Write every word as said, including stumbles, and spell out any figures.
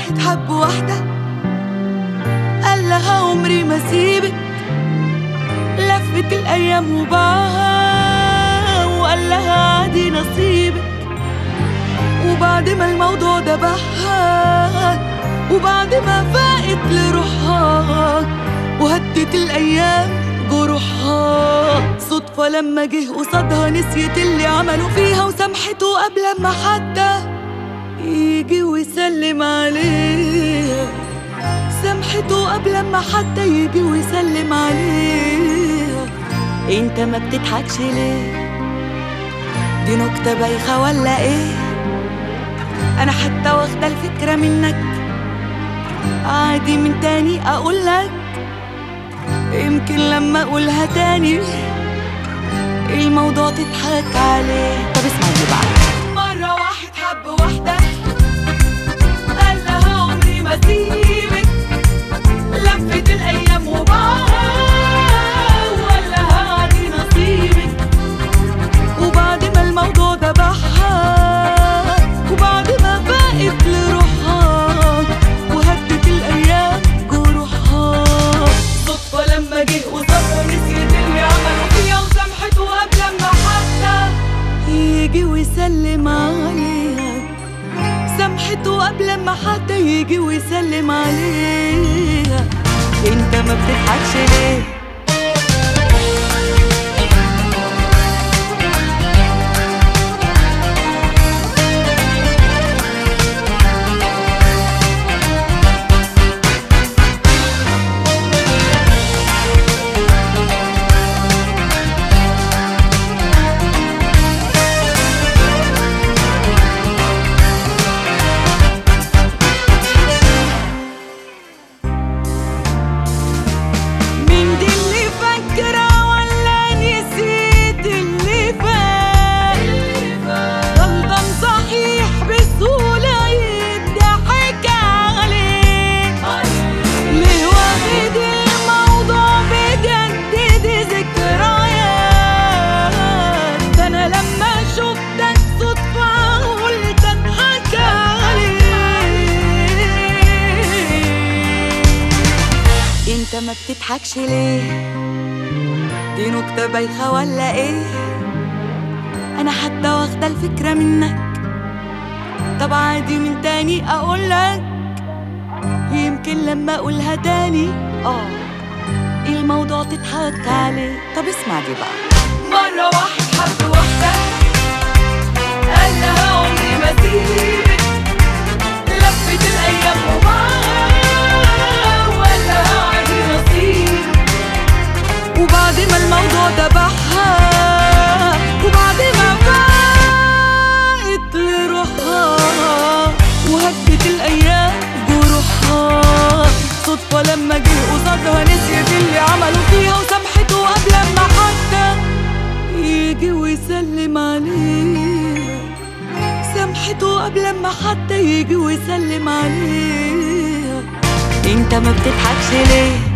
واحد حب واحدة قال لها عمري ما سيبك، لفت الأيام وباعها وقال لها عادي نصيبك. وبعد ما الموضوع ده بحها، وبعد ما فاقت لروحها وهدت الأيام جروحها، صدفة لما جه قصادها نسيت اللي عملوا فيها وسامحته قبل ما حتى يجي ويسلم عليها. سامحته قبل ما حتى يجي ويسلم عليها. انت ما بتضحكش ليه؟ دي نكتة بايخة ولا ايه؟ انا حتى واخدة الفكرة منك، عادي من تاني اقولك، يمكن لما اقولها تاني الموضوع تضحك عليه. طب اسمع اللي بعد. مرة واحد حب واحدة قال لها عمري ما سيبك، لفت الايام وباعها وقال لها عادي نصيبك. وبعد ما الموضوع ده بحها، وبعد ما فاقت لروحها وهدت الايام جروحها، صدفة لما جه قصادها نسيت اللي عملوا فيها وسامحته قبل ما حتى يجي ويسلم عليها. سامحته قبل ما حتى يجي ويسلم عليها. انت ما بتضحكش ليه؟ انت ما بتضحكش ليه؟ دي نكتة بايخة ولا ايه؟ انا حتى واخدة الفكرة منك، طب عادي من تاني اقولك، يمكن لما اقولها تاني اه الموضوع تضحك عليه. طب اسمع دي بقى. مرة واحد حب واحدة قال لها عمري ما سيبك، لفت الايام وباعها وقال لها عادي نصيب. وبعد ما الموضوع ده بحها، وبعد ما فاقت لروحها وهدت الايام جروحها، صدفة لما جه قصادها نسيت اللي عملوا فيها وسامحته قبل ما حتى يجي ويسلم عليها. سامحته قبل ما حتى يجي ويسلم عليها. انت ما بتضحكش ليه؟